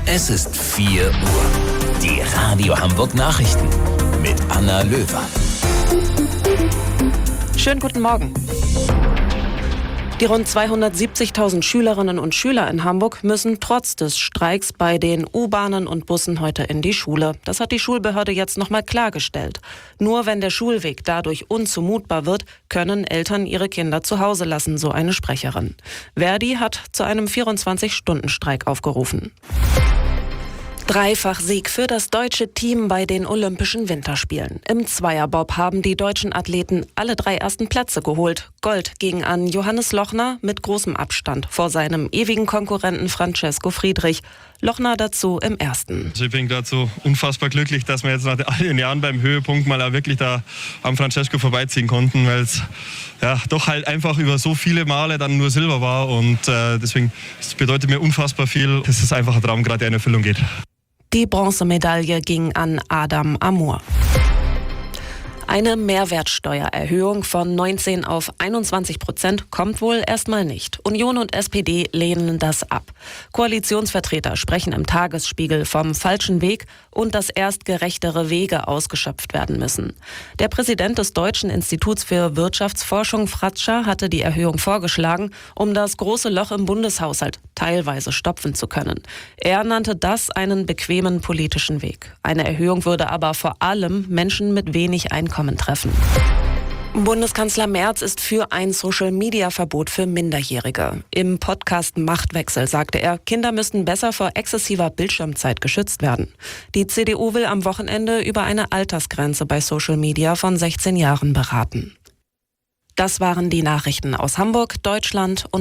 Es ist 4 Uhr. Die Radio Hamburg Nachrichten mit Anna Löwer. Schönen guten Morgen. Die rund 270.000 Schülerinnen und Schüler in Hamburg müssen trotz des Streiks bei den U-Bahnen und Bussen heute in die Schule. Das hat die Schulbehörde jetzt nochmal klargestellt. Nur wenn der Schulweg dadurch unzumutbar wird, können Eltern ihre Kinder zu Hause lassen, so eine Sprecherin. Verdi hat zu einem 24-Stunden-Streik aufgerufen. Dreifach-Sieg für das deutsche Team bei den Olympischen Winterspielen. Im Zweierbob haben die deutschen Athleten alle 3 ersten Plätze geholt. Gold ging an Johannes Lochner mit großem Abstand vor seinem ewigen Konkurrenten Francesco Friedrich. Lochner dazu im ersten. Ich bin gerade so unfassbar glücklich, dass wir jetzt nach all den Jahren beim Höhepunkt mal auch wirklich da am Francesco vorbeiziehen konnten, weil es ja doch halt einfach über so viele Male dann nur Silber war und deswegen das bedeutet mir unfassbar viel. Das ist einfach ein Traum, gerade der in Erfüllung geht. Die Bronzemedaille ging an Adam Amour. Eine Mehrwertsteuererhöhung von 19 auf 21% kommt wohl erstmal nicht. Union und SPD lehnen das ab. Koalitionsvertreter sprechen im Tagesspiegel vom falschen Weg und dass erst gerechtere Wege ausgeschöpft werden müssen. Der Präsident des Deutschen Instituts für Wirtschaftsforschung, Fratscher, hatte die Erhöhung vorgeschlagen, um das große Loch im Bundeshaushalt teilweise stopfen zu können. Er nannte das einen bequemen politischen Weg. Eine Erhöhung würde aber vor allem Menschen mit wenig Einkommen treffen. Bundeskanzler Merz ist für ein Social-Media-Verbot für Minderjährige. Im Podcast Machtwechsel sagte er, Kinder müssten besser vor exzessiver Bildschirmzeit geschützt werden. Die CDU will am Wochenende über eine Altersgrenze bei Social Media von 16 Jahren beraten. Das waren die Nachrichten aus Hamburg, Deutschland und